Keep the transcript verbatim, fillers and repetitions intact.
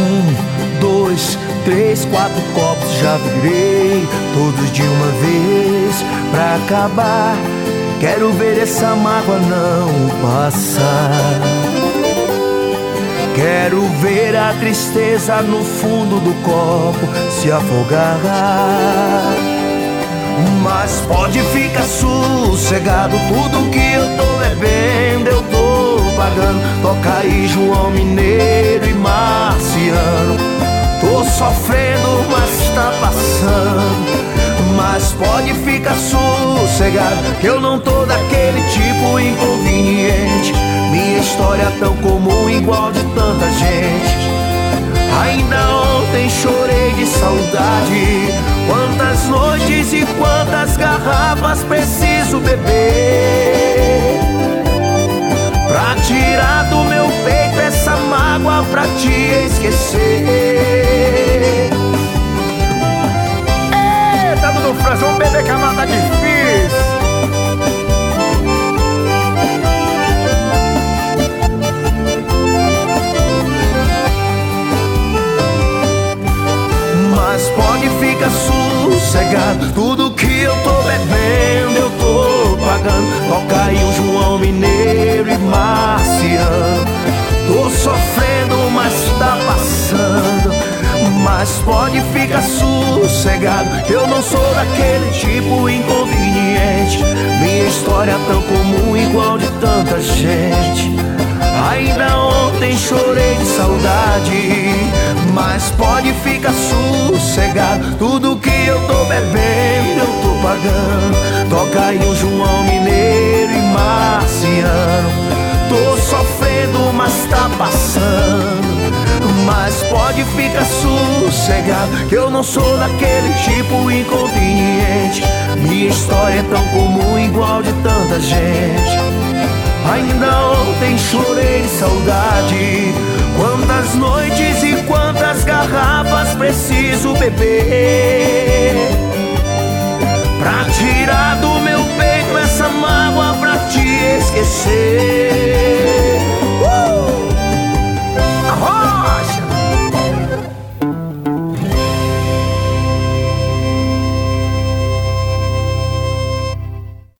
Um, dois, três, quatro copos já virei, todos de uma vez pra acabar. Quero ver essa mágoa não passar. Quero ver a tristeza no fundo do copo se afogar. Mas pode ficar sossegado, tudo que eu tô bebendo eu tô pagando. Toca aí João Mineiro e Marciano. Tô sofrendo, mas tá passando. Mas pode ficar sossegado, que eu não tô daquele tipo inconveniente. Minha história é tão comum, igual de tanta gente. Ainda ontem chorei de saudade. Quantas noites e quantas garrafas preciso beber pra tirar do meu peito essa mágoa, pra te esquecer. Eita, Dudu Franz, vamos beber que a mata tá difícil. Mas pode ficar sossegado, tudo que eu tô bebendo eu tô pagando. Toca aí o João Mineiro e Marciano. Tô sofrendo, mas tá passando. Mas pode ficar sossegado, eu não sou daquele tipo inconveniente. Minha história é tão comum, igual de tanta gente. Ainda ontem chorei de saudade. Mas pode ficar sossegado, tudo que eu tô bebendo eu tô pagando. Toca aí o João Mineiro e Marciano. Tô sofrendo, mas tá passando. Mas pode ficar sossegado, que eu não sou daquele tipo inconveniente. Minha história é tão comum, igual de tanta gente. Ainda ontem chorei de saudade. Quantas noites e quantas garrafas preciso beber pra tirar do meu peito essa mágoa, pra te